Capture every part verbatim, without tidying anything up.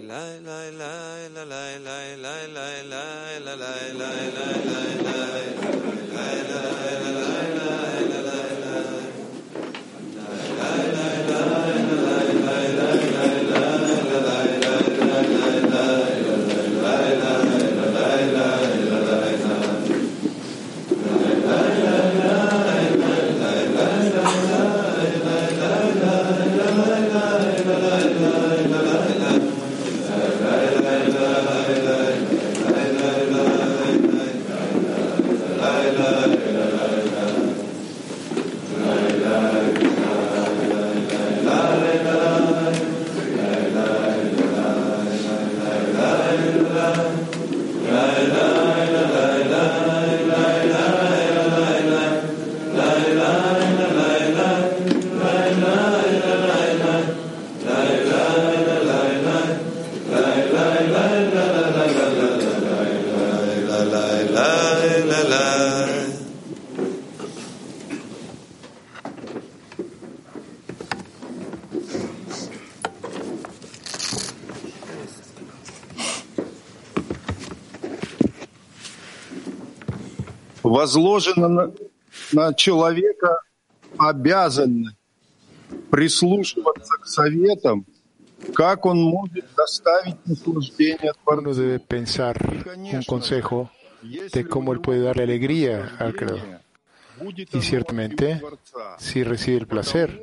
Возложена на, на человека обязанность прислушиваться к советам, как он может доставить наслаждение Uno debe pensar un consejo de cómo él puede darle alegría al Creador. Y ciertamente, si recibe el placer,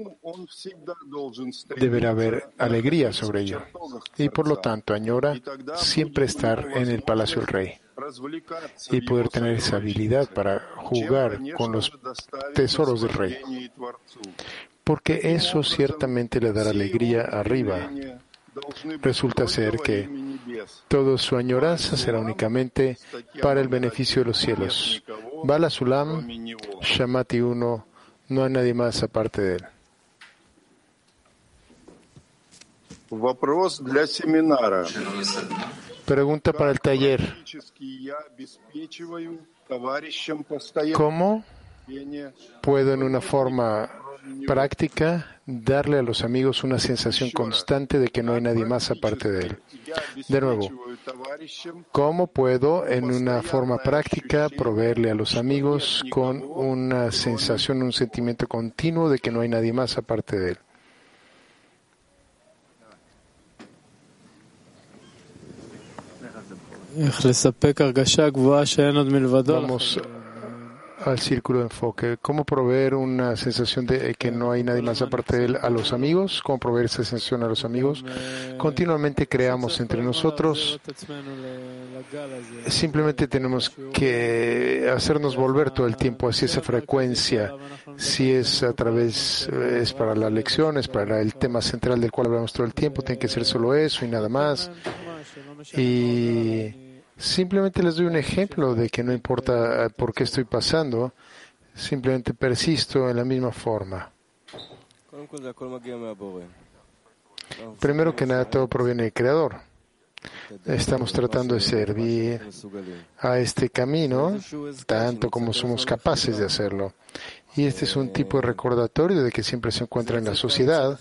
deberá haber alegría sobre ello. Y por lo tanto, añora siempre estar en el palacio del rey y poder tener esa habilidad para jugar con los tesoros del rey. Porque eso ciertamente le dará alegría arriba. Resulta ser que toda su añoranza será únicamente para el beneficio de los cielos. Bala Sulam, Shamati uno, no hay nadie más aparte de él. Pregunta para el taller. ¿Cómo puedo en una forma práctica darle a los amigos una sensación constante de que no hay nadie más aparte de él? De nuevo, ¿cómo puedo en una forma práctica proveerle a los amigos con una sensación, un sentimiento continuo de que no hay nadie más aparte de él? Vamos al círculo de enfoque. ¿Cómo proveer una sensación de que no hay nadie más aparte de él a los amigos? ¿Cómo proveer esa sensación a los amigos? Continuamente creamos entre nosotros. Simplemente tenemos que hacernos volver todo el tiempo hacia esa frecuencia. Si es a través, es para las lecciones, para el tema central del cual hablamos todo el tiempo, tiene que ser solo eso y nada más. Y simplemente les doy un ejemplo de que no importa por qué estoy pasando, simplemente persisto en la misma forma. Primero que nada, todo proviene del Creador. Estamos tratando de servir a este camino tanto como somos capaces de hacerlo. Y este es un tipo de recordatorio de que siempre se encuentra en la sociedad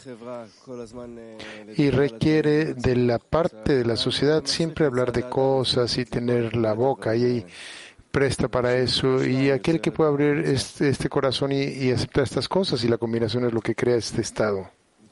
y requiere de la parte de la sociedad siempre hablar de cosas y tener la boca y presta para eso. Y aquel que puede abrir este, este corazón y, y aceptar estas cosas, y la combinación es lo que crea este estado.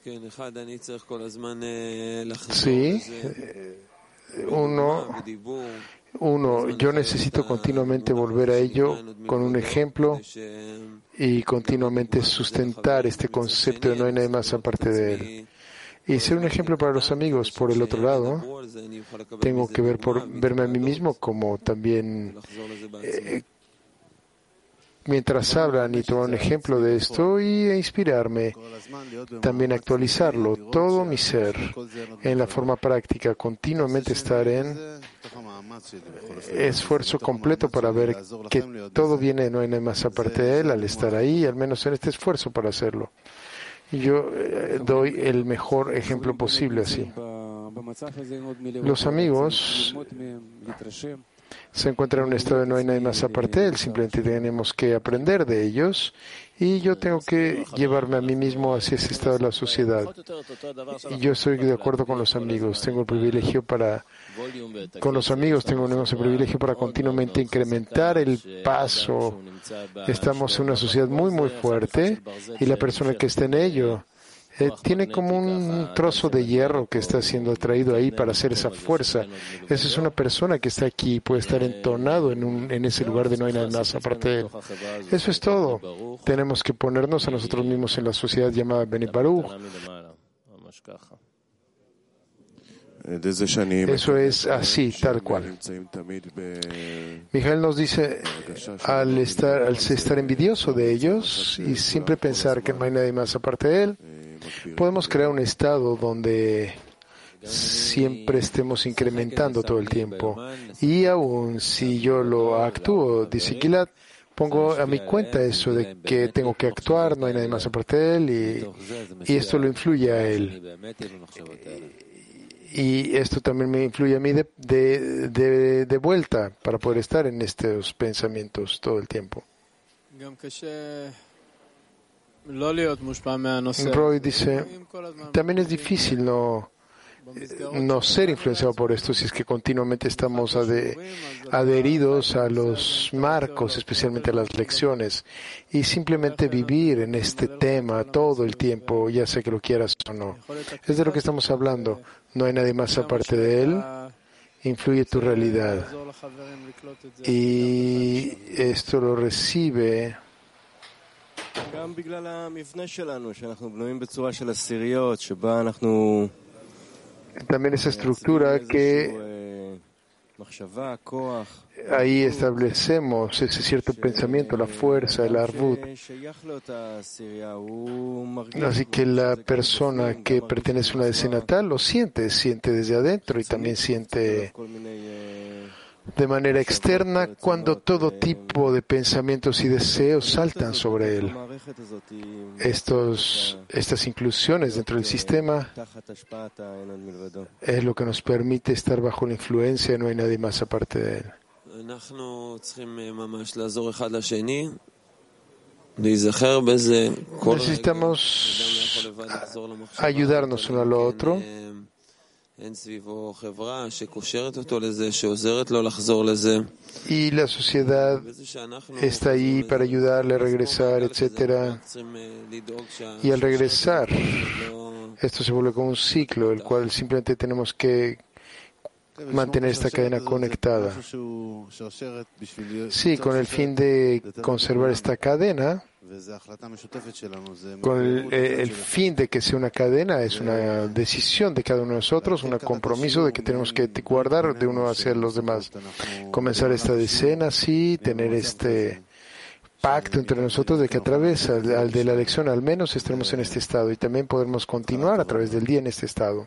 Sí, uno... Uno, yo necesito continuamente volver a ello con un ejemplo y continuamente sustentar este concepto de no hay nadie más aparte de él. Y ser un ejemplo para los amigos. Por el otro lado, tengo que ver por verme a mí mismo como también eh, mientras hablan y tomar un ejemplo de esto y inspirarme, también actualizarlo, todo mi ser en la forma práctica, continuamente estar en esfuerzo completo para ver que todo viene, no hay nada más aparte de él, al estar ahí, al menos en este esfuerzo para hacerlo. Yo eh, doy el mejor ejemplo posible así. Los amigos se encuentran en un estado de no hay nadie más aparte de él, simplemente tenemos que aprender de ellos y yo tengo que llevarme a mí mismo hacia ese estado de la sociedad. Y yo estoy de acuerdo con los amigos, tengo el privilegio para, con los amigos tenemos el privilegio para continuamente incrementar el paso. Estamos en una sociedad muy, muy fuerte y la persona que está en ello Eh, tiene como un trozo de hierro que está siendo atraído ahí para hacer esa fuerza. Esa es una persona que está aquí y puede estar entonado en, un, en ese lugar de no hay nada más aparte de él. Eso es todo. Tenemos que ponernos a nosotros mismos en la sociedad llamada Beni Baruch. Eso es así, tal cual. Mijael nos dice, al estar, al estar envidioso de ellos y siempre pensar que no hay nadie más aparte de él, podemos crear un estado donde siempre estemos incrementando todo el tiempo. Y aún si yo lo actúo, dice Gilad, pongo a mi cuenta eso de que tengo que actuar, no hay nadie más aparte de él, y, y esto lo influye a él. Y esto también me influye a mí de, de, de, de vuelta para poder estar en estos pensamientos todo el tiempo. Roy dice, también es difícil no, no ser influenciado por esto si es que continuamente estamos ade, adheridos a los marcos, especialmente a las lecciones, y simplemente vivir en este tema todo el tiempo, ya sea que lo quieras o no. Es de lo que estamos hablando. No hay nadie más aparte de él. Influye tu realidad. Y esto lo recibe también esa estructura que ahí establecemos ese cierto pensamiento, la fuerza, el arvut. Así que la persona que pertenece a una decena tal lo siente, siente desde adentro y también siente de manera externa cuando todo tipo de pensamientos y deseos saltan sobre él. Estos, estas inclusiones dentro del sistema es lo que nos permite estar bajo la influencia, no hay nadie más aparte de él. Necesitamos ayudarnos uno al otro. Y la sociedad está ahí para ayudarle a regresar, etcétera. Y al regresar, esto se vuelve como un ciclo, el cual simplemente tenemos que mantener esta cadena conectada. Sí, con el fin de conservar esta cadena, con el, el fin de que sea una cadena, es una decisión de cada uno de nosotros, un compromiso de que tenemos que guardar de uno hacia los demás. Comenzar esta decena, sí, tener este pacto entre nosotros de que a través al, de la lección al menos estaremos en este estado y también podremos continuar a través del día en este estado.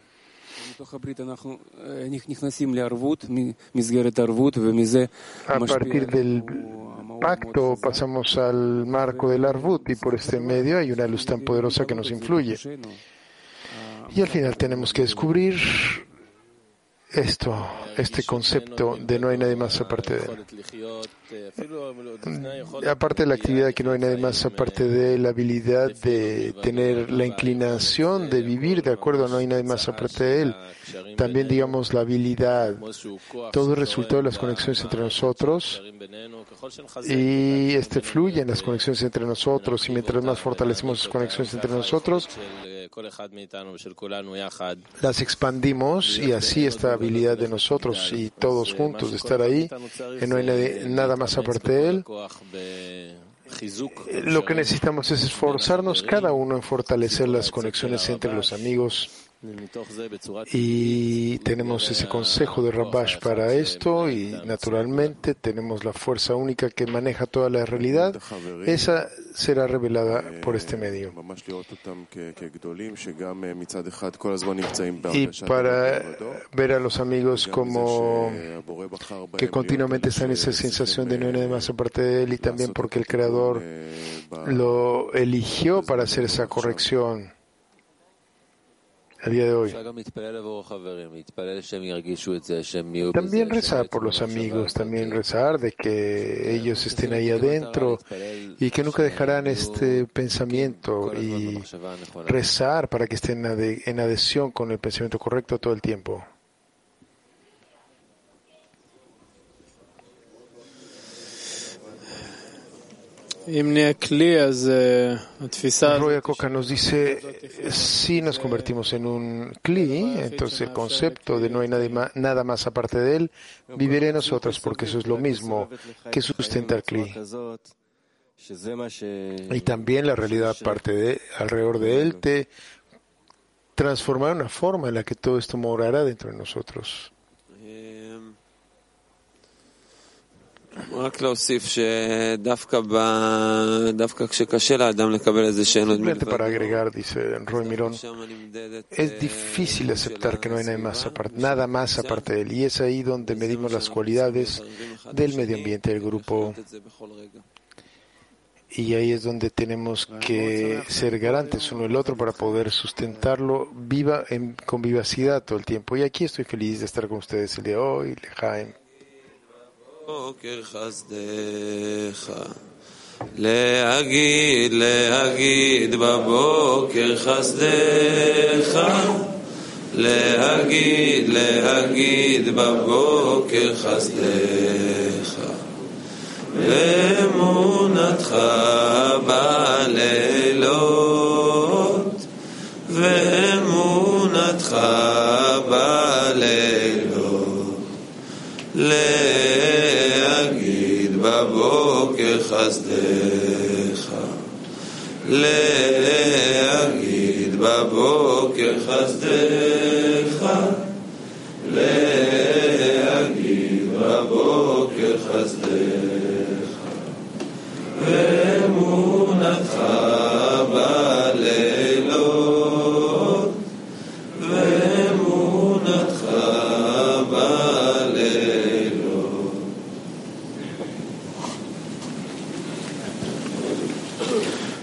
A partir del pacto pasamos al marco del Arvut y por este medio hay una luz tan poderosa que nos influye. Y al final tenemos que descubrir esto, este concepto de no hay nadie más aparte de él. Aparte de la actividad que no hay nadie más aparte de él, la habilidad de tener la inclinación de vivir de acuerdo a no hay nadie más aparte de él. También, digamos, la habilidad, todo el resultado de las conexiones entre nosotros, y este fluye en las conexiones entre nosotros, y mientras más fortalecemos las conexiones entre nosotros, las expandimos, y así esta habilidad de nosotros y todos juntos de estar ahí, que no hay nadie, nada más aparte de él. Lo que necesitamos es esforzarnos cada uno en fortalecer las conexiones entre los amigos. Y tenemos ese consejo de Rabash para esto y naturalmente tenemos la fuerza única que maneja toda la realidad. Esa será revelada por este medio. Y para ver a los amigos como que continuamente están en esa sensación de no hay nada más aparte de él y también porque el Creador lo eligió para hacer esa corrección. a día de hoy. También rezar por los amigos, también rezar de que ellos estén ahí adentro y que nunca dejarán este pensamiento, y rezar para que estén en adhesión con el pensamiento correcto todo el tiempo. Roya Coca nos dice, si nos convertimos en un Kli, entonces el concepto de no hay nada más aparte de él vivirá en nosotros, porque eso es lo mismo que sustenta el Kli. Y también la realidad aparte de, alrededor de él te transformará en una forma en la que todo esto morará dentro de nosotros. Simplemente para agregar, dice Roy Mirón, es difícil aceptar que no hay nada más aparte, nada más aparte de él, y es ahí donde medimos las cualidades del medio ambiente del grupo, y ahí es donde tenemos que ser garantes uno del otro para poder sustentarlo viva en, con vivacidad todo el tiempo. Y aquí estoy feliz de estar con ustedes el día de hoy, Lejaim. בוקר חסדך להגיד להגיד בבוקר חסדך להגיד להגיד בבוקר חסדך ואמונתך בלילות ואמונתך בלילות בבוקר חסדך להגיד בבוקר חסדך להגיד בבוקר חסדך